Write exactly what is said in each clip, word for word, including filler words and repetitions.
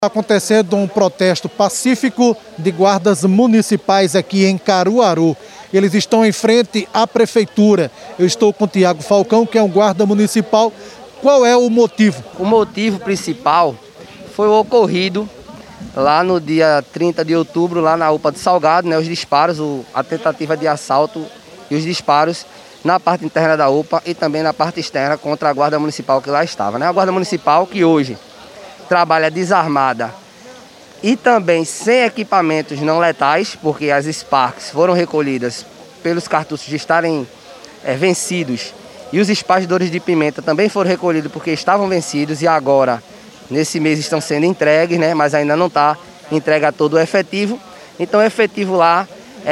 Acontecendo um protesto pacífico de guardas municipais aqui em Caruaru. Eles estão em frente à prefeitura. Eu estou com o Tiago Falcão, que é um guarda municipal. Qual é o motivo? O motivo principal foi o ocorrido lá no dia trinta de outubro, lá na UPA do Salgado, né, os disparos, o, a tentativa de assalto e os disparos na parte interna da UPA e também na parte externa contra a guarda municipal que lá estava. Né? A guarda municipal que hoje trabalha desarmada e também sem equipamentos não letais, porque as Sparks foram recolhidas pelos cartuchos de estarem é, vencidos e os espargidores de pimenta também foram recolhidos porque estavam vencidos e agora, nesse mês, estão sendo entregues, né? Mas ainda não está entregue a todo o efetivo. Então o efetivo lá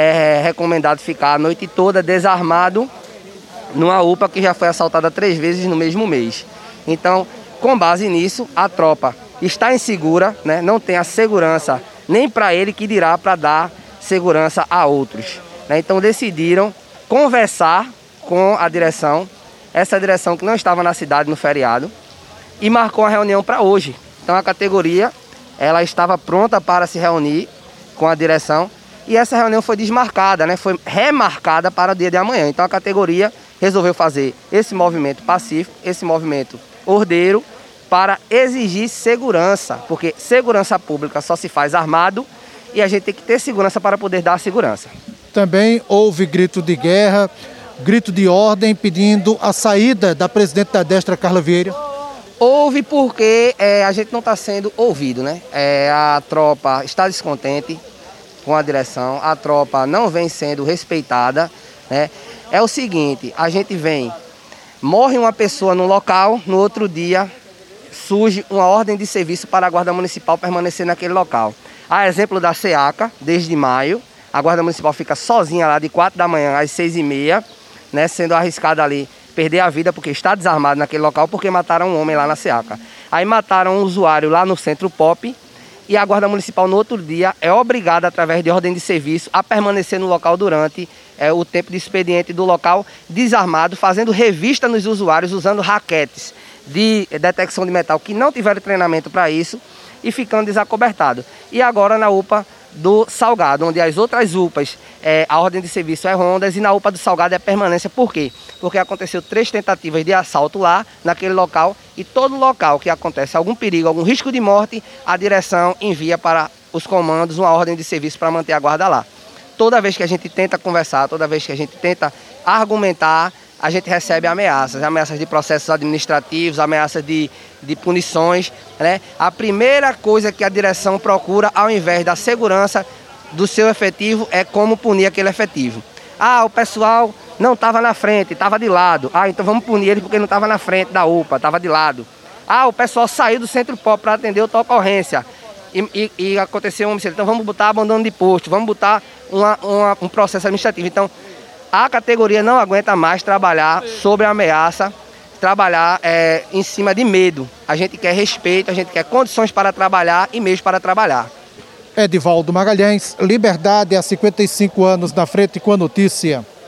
é recomendado ficar a noite toda desarmado numa UPA que já foi assaltada três vezes no mesmo mês. Então, com base nisso, a tropa está insegura, né? Não tem a segurança nem para ele que dirá para dar segurança a outros. Né? Então decidiram conversar com a direção, essa direção que não estava na cidade no feriado, e marcou a reunião para hoje. Então a categoria ela estava pronta para se reunir com a direção e essa reunião foi desmarcada, né? Foi remarcada para o dia de amanhã. Então a categoria resolveu fazer esse movimento pacífico, esse movimento ordeiro, para exigir segurança, porque segurança pública só se faz armado e a gente tem que ter segurança para poder dar segurança. Também houve grito de guerra, grito de ordem pedindo a saída da presidente da Destra, Carla Vieira. Houve porque é, a gente não está sendo ouvido, né? É, a tropa está descontente com a direção, a tropa não vem sendo respeitada, né? É o seguinte, a gente vem, morre uma pessoa no local, no outro dia surge uma ordem de serviço para a Guarda Municipal permanecer naquele local. A exemplo da SEACA, desde maio, a Guarda Municipal fica sozinha lá de quatro da manhã às seis e meia, né, sendo arriscada ali perder a vida porque está desarmado naquele local porque mataram um homem lá na SEACA. Aí mataram um usuário lá no Centro Pop e a Guarda Municipal no outro dia é obrigada, através de ordem de serviço, a permanecer no local durante é, o tempo de expediente do local desarmado, fazendo revista nos usuários, usando raquetes de detecção de metal que não tiveram treinamento para isso e ficando desacobertado. E agora na UPA do Salgado, onde as outras UPAs, é, a ordem de serviço é rondas e na UPA do Salgado é permanência. Por quê? Porque aconteceu três tentativas de assalto lá, naquele local, e todo local que acontece algum perigo, algum risco de morte, a direção envia para os comandos uma ordem de serviço para manter a guarda lá. Toda vez que a gente tenta conversar, toda vez que a gente tenta argumentar, a gente recebe ameaças, ameaças de processos administrativos, ameaças de, de punições, né? A primeira coisa que a direção procura, ao invés da segurança do seu efetivo, é como punir aquele efetivo. Ah, o pessoal não estava na frente, estava de lado. Ah, então vamos punir ele porque não estava na frente da UPA, estava de lado. Ah, o pessoal saiu do Centro Pop para atender outra ocorrência e, e, e aconteceu um homicídio. Então vamos botar abandono de posto, vamos botar uma, uma, um processo administrativo. Então, a categoria não aguenta mais trabalhar sobre a ameaça, trabalhar é, em cima de medo. A gente quer respeito, a gente quer condições para trabalhar e meios para trabalhar. Edivaldo Magalhães, Liberdade há cinquenta e cinco anos na frente com a notícia.